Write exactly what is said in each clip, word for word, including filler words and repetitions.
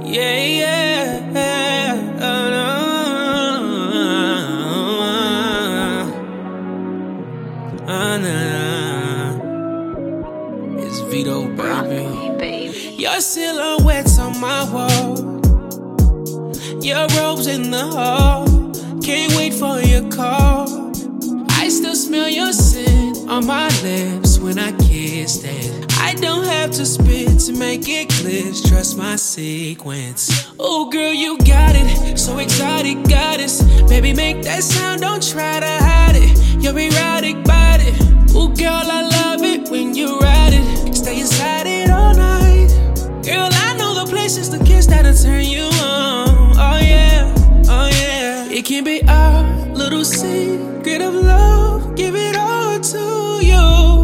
Yeah, yeah. Oh, no. Oh, no. It's Vito, baby. Your silhouette's on my wall. Your robe's in the hall. Can't wait for your call. I still smell your scent on my lips when I kissed it. I don't have to spit to make it clear. Trust my sequence. Oh, girl, you got it. So exotic, goddess. Baby, make that sound. Don't try to hide it. Your erotic body. Oh, girl, I love it when you ride it. Stay inside it all night. Girl, I know the places to kiss that'll turn you on. Oh, yeah. Oh, yeah. It can be our little secret of love. Give it all to you.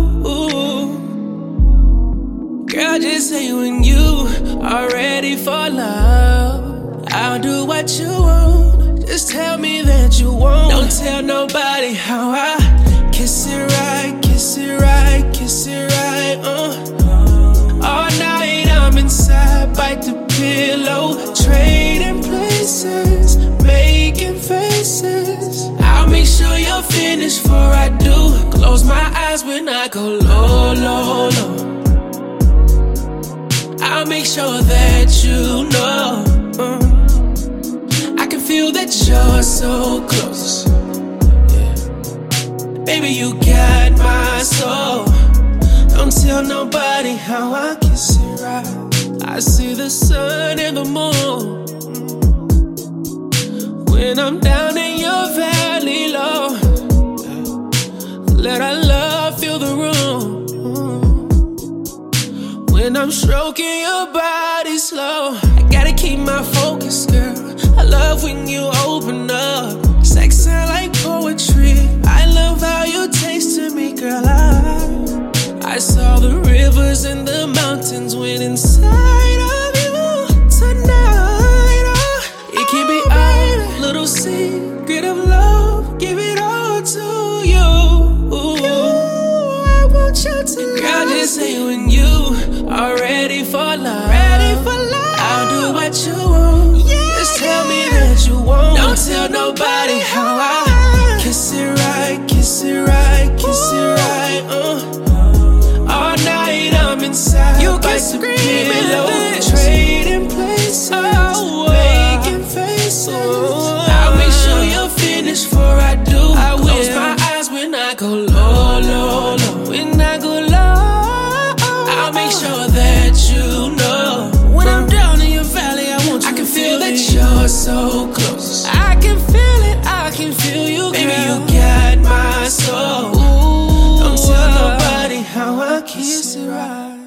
Girl, just say when you are ready for love. I'll do what you want. Just tell me that you won't. Don't tell nobody how I kiss it right, kiss it right, kiss it right. Uh. All night I'm inside, bite the pillow, trading places, making faces. I'll make sure you're finished before I do. Close my eyes when I go low, low, low. I'll make sure that you know. uh, I can feel that you're so close. Yeah. Baby, you got my soul. Don't tell nobody how I kiss it right. I see the sun and the moon when I'm down in your valley low. Let our love fill the room when I'm stroking your body slow. I gotta keep my focus, girl. I love when you open up. Sex sound like poetry. I love how you taste to me, girl. I, I saw the rivers and the mountains when inside of you tonight. Oh, it can be our little secret of love. Give it all to you. I want you to girl, just say when you are ready for love. Ready for love. I'll do what you want. Yeah, just tell me that you won't. Don't tell nobody how I kiss it right, kiss it right, kiss it right. Uh. All night I'm inside. You can scream it, trading places, oh, making faces. Oh, I'll make sure you're finished before I do. I will. Close my eyes when I go low, low, low. When I go low, I'll make sure that you know. When I'm down in your valley, I want you I can to feel that it. You're so close. I can feel it, I can feel you, baby, girl. You got my soul. Ooh, don't tell nobody how I kiss it right.